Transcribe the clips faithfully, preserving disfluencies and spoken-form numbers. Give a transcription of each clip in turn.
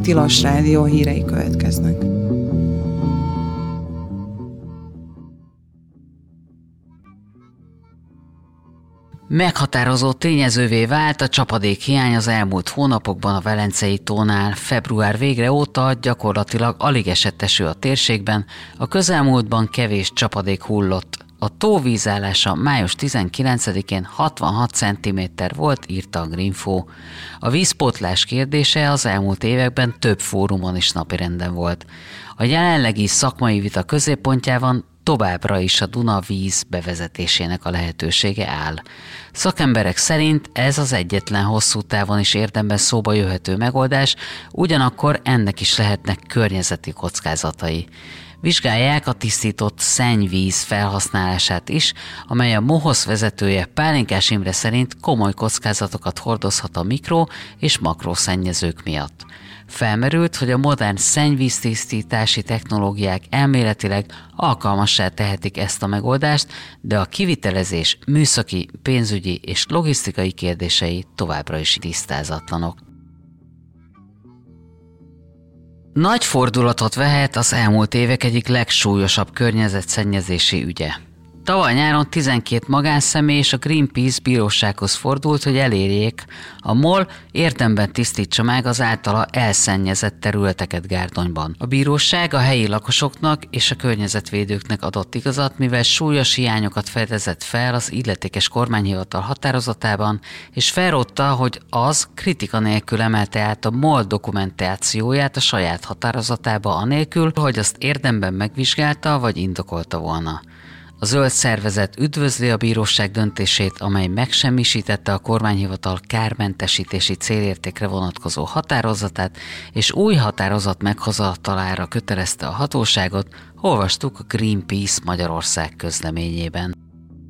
Tilos Rádió hírei következnek. Meghatározó tényezővé vált a csapadékhiány az elmúlt hónapokban a Velencei tónál. Február végre óta gyakorlatilag alig esett eső a térségben, a közelmúltban kevés csapadék hullott. A tó vízállása május tizenkilencedikén hatvanhat centiméter volt, írta a Greenfo. A vízpótlás kérdése az elmúlt években több fórumon is napirenden volt. A jelenlegi szakmai vita középpontjában továbbra is a Duna víz bevezetésének a lehetősége áll. Szakemberek szerint ez az egyetlen hosszú távon is érdemben szóba jöhető megoldás, ugyanakkor ennek is lehetnek környezeti kockázatai. Vizsgálják a tisztított szennyvíz felhasználását is, amely a MOHOSZ vezetője Pálinkás Imre szerint komoly kockázatokat hordozhat a mikro- és makrószennyezők miatt. Felmerült, hogy a modern szennyvíztisztítási technológiák elméletileg alkalmassá tehetik ezt a megoldást, de a kivitelezés műszaki, pénzügyi és logisztikai kérdései továbbra is tisztázatlanok. Nagy fordulatot vehet az elmúlt évek egyik legsúlyosabb környezetszennyezési ügye. Tavaly nyáron tizenkét magánszemély és a Greenpeace bírósághoz fordult, hogy elérjék, a MOL érdemben tisztítsa meg az általa elszennyezett területeket Gárdonyban. A bíróság a helyi lakosoknak és a környezetvédőknek adott igazat, mivel súlyos hiányokat fedezett fel az illetékes kormányhivatal határozatában, és felrótta, hogy az kritika nélkül emelte át a MOL dokumentációját a saját határozatába anélkül, hogy azt érdemben megvizsgálta vagy indokolta volna. A zöld szervezet üdvözli a bíróság döntését, amely megsemmisítette a kormányhivatal kármentesítési célértékre vonatkozó határozatát, és új határozat meghozatalára kötelezte a hatóságot, olvastuk a Greenpeace Magyarország közleményében.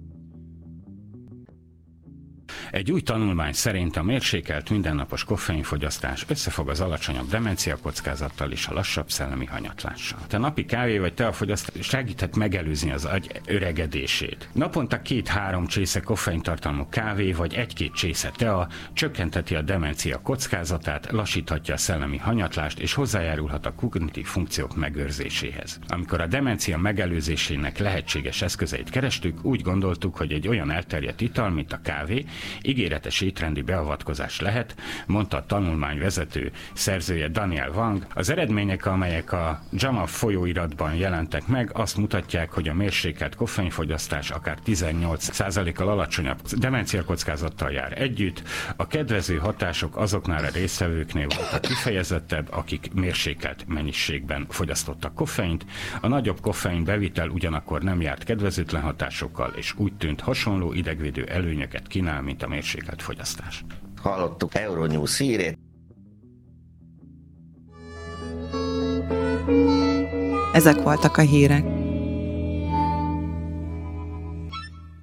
Egy új tanulmány szerint a mérsékelt mindennapos koffeinfogyasztás összefog az alacsonyabb demencia kockázattal és a lassabb szellemi hanyatlással. A napi kávé vagy teafogyasztás segíthet megelőzni az agy öregedését. Naponta két-három csésze koffeintartalmú kávé vagy egy-két csésze tea csökkenteti a demencia kockázatát, lassíthatja a szellemi hanyatlást és hozzájárulhat a kognitív funkciók megőrzéséhez. Amikor a demencia megelőzésének lehetséges eszközeit kerestük, úgy gondoltuk, hogy egy olyan elterjedt ital, mint a kávé, ígéretes étrendi beavatkozás lehet, mondta a tanulmány vezető szerzője Daniel Wang. Az eredmények, amelyek a JAMA folyóiratban jelentek meg, azt mutatják, hogy a mérsékelt koffeinfogyasztás akár tizennyolc százalékkal alacsonyabb demenciakockázattal jár együtt. A kedvező hatások azoknál a résztvevőknél voltak kifejezettebb, akik mérsékelt mennyiségben fogyasztottak koffeint. A nagyobb koffein bevitel ugyanakkor nem járt kedvezőtlen hatásokkal, és úgy tűnt, hasonló idegvédő előnyöket kínál, mint a mérsékelt fogyasztás. Hallottuk Euronews hírét. Ezek voltak a hírek.